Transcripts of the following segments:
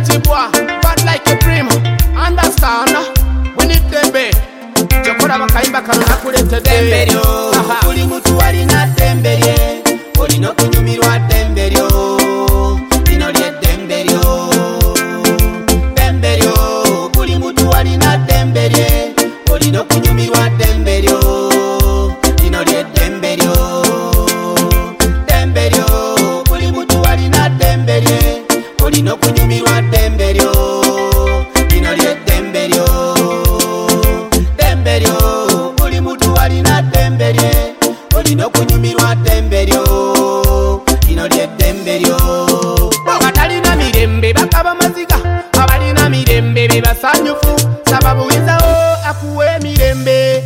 chipwa, but like a prim. Understand? We need dembe. Chokora bakaimba kanona kulete Demberyo, kuli mutu walina demberye. Olino kunyumirwa demberyo. Lino lye demberyo. Demberyo, kuli mutu walina demberye. Olino kunyumirwa demberyo. Lino lye demberyo. Demberyo, kuli mutu walina demberye. Olino kunyumirwa demberyo. Lino lye demberyo. Demberyo, kuli mutu walina demberye. Olino kunyumirwa demberyo. Lino lye demberyo. batalina mirembe bakaba maziga, abalina mirembe bebasanyufu, sababu wizawo akuwe mirembe.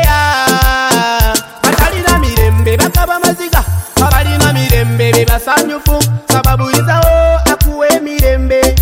Batalina mirembe bakaba maziga, abalina mirembe bebasanyufu, sababu wizawo akuwe mirembe.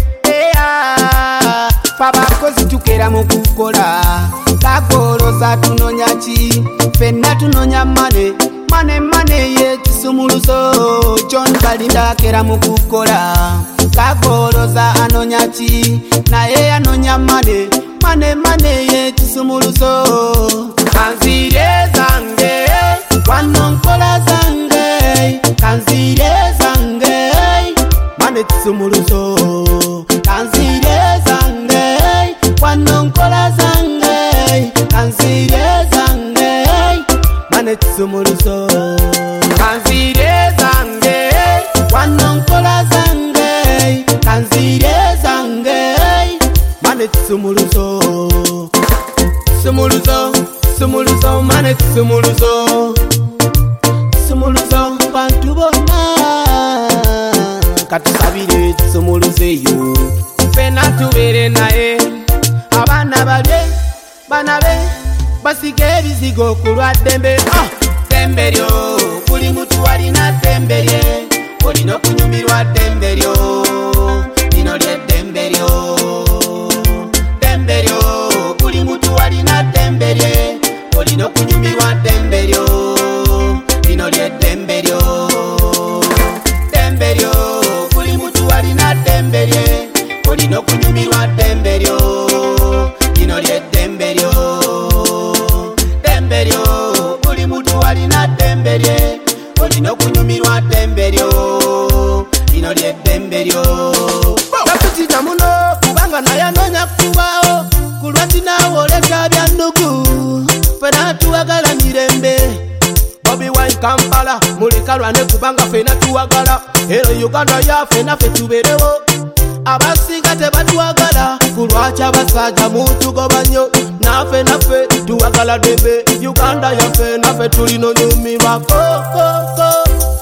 Fabakozi tukera mu kukola, kakoloza tunonya ki, fenna tunonya mane ye kisumuluzo. John Balinda kera mu kukola, kakoloza anonya ki, naye anonya mane ye kisumuluzo. Kanzire zange wano nkola zange, kanzire zange mane kisumuluzo. Kanzire zange wano nkola zange, kanzire zange mane kisumuluzo. Kanzire zange wano nkola zange, kanzire zange mane kisumuluzo. Sumuluzo, sumuluzo mane kisumuluzo. Sumuluzo bantu bonna katusabire kisumuluzeyo, fena tubere naye. Abaana balye banabe basige ebizigo kulwa dembe. Demberyo, kuli mutu walina demberye. Olino kunyumirwa demberyo. Lino lye demberyo. Demberyo, kuli mutu walina demberye. Olino kunyumirwa demberyo. Lino lye demberyo. Demberyo, kuli mutu walina demberye. Olino kunyumirwa demberyo. Lino lye demberyo. Demberyo, kuli mutu walina demberye. Olino kunyumirwa demberyo. Lino lye demberyo. Bakutita muno kubanga naye anonya kubawo, kulwati nawo leka bya ndugu, fena tuwagala mirembe. Bobi Wine Kampala mulikalwane kubanga fena tuwagala, era Uganda yaffe naffe tuberewo. Abasinga tebatwagala kulwacha abasajja mutugoba nnyo, naffe tuwagala dembe. Uganda yaffe naffe tulina onyumirwa koko.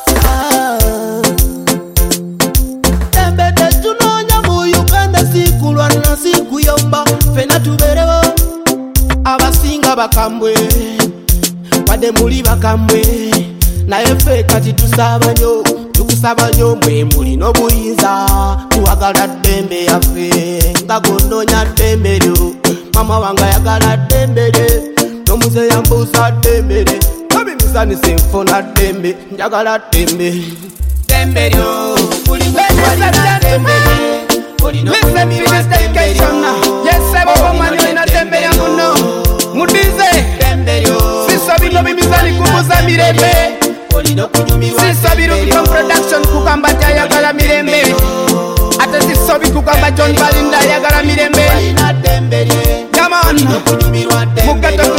Dembe tetunonya mu Uganda, sikulwana sikuyomba, fena tuberewo. Abasinga bakambwe wadde muli bakambwe, naye ffe kati tusaba nnyo, tukusaba nnyo mwe mulina obuyinza. Tuwagala dembe yaffe nga gononya dembe lyo. Mama wange ayagala dembe lye, nomuze yambuusa dembe lye. Tobimizanise nfuna dembe, njagala dembe. Demberyo, kuli mutu walina demberye. Olino kunyumirwa demberyo. Yes, everyone in a dembe ya muno. Mudize Demberyo, sisa bino bimizani kubuza mirembe. olino kunyumirwa Sisa bino demberyo. production kugamba yagala mirembe. Ate sisa bikugamba John Balinda yagala mirembe. Walina demberye. Come on, Olino kunyumirwa demberyo. Mugato